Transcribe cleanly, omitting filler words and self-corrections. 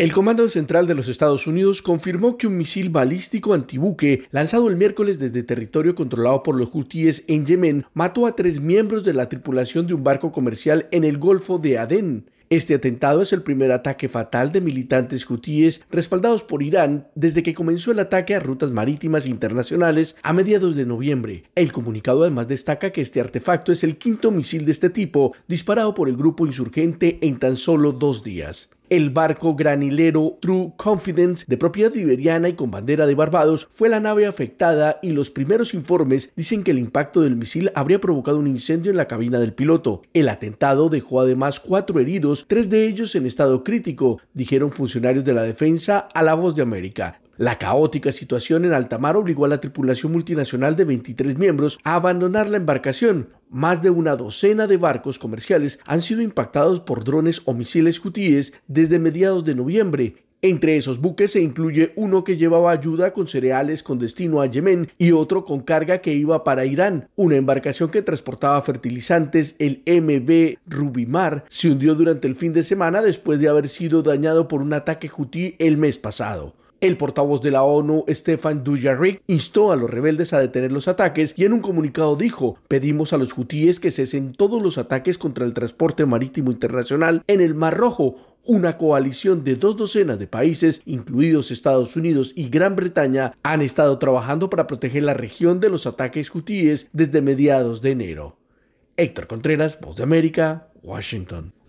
El Comando Central de los Estados Unidos confirmó que un misil balístico antibuque lanzado el miércoles desde territorio controlado por los hutíes en Yemen mató a 3 miembros de la tripulación de un barco comercial en el Golfo de Adén. Este atentado es el primer ataque fatal de militantes hutíes respaldados por Irán desde que comenzó el ataque a rutas marítimas internacionales a mediados de noviembre. El comunicado además destaca que este artefacto es el 5º misil de este tipo disparado por el grupo insurgente en tan solo 2 días. El barco granilero True Confidence, de propiedad liberiana y con bandera de Barbados, fue la nave afectada y los primeros informes dicen que el impacto del misil habría provocado un incendio en la cabina del piloto. El atentado dejó además 4 heridos, 3 de ellos en estado crítico, dijeron funcionarios de la defensa a La Voz de América. La caótica situación en alta mar obligó a la tripulación multinacional de 23 miembros a abandonar la embarcación. Más de una docena de barcos comerciales han sido impactados por drones o misiles hutíes desde mediados de noviembre. Entre esos buques se incluye uno que llevaba ayuda con cereales con destino a Yemen y otro con carga que iba para Irán. Una embarcación que transportaba fertilizantes, el MV Rubimar, se hundió durante el fin de semana después de haber sido dañado por un ataque hutí el mes pasado. El portavoz de la ONU, Stefan Dujarric, instó a los rebeldes a detener los ataques y en un comunicado dijo: pedimos a los hutíes que cesen todos los ataques contra el transporte marítimo internacional en el Mar Rojo. Una coalición de 2 docenas de países, incluidos Estados Unidos y Gran Bretaña, han estado trabajando para proteger la región de los ataques hutíes desde mediados de enero. Héctor Contreras, Voz de América, Washington.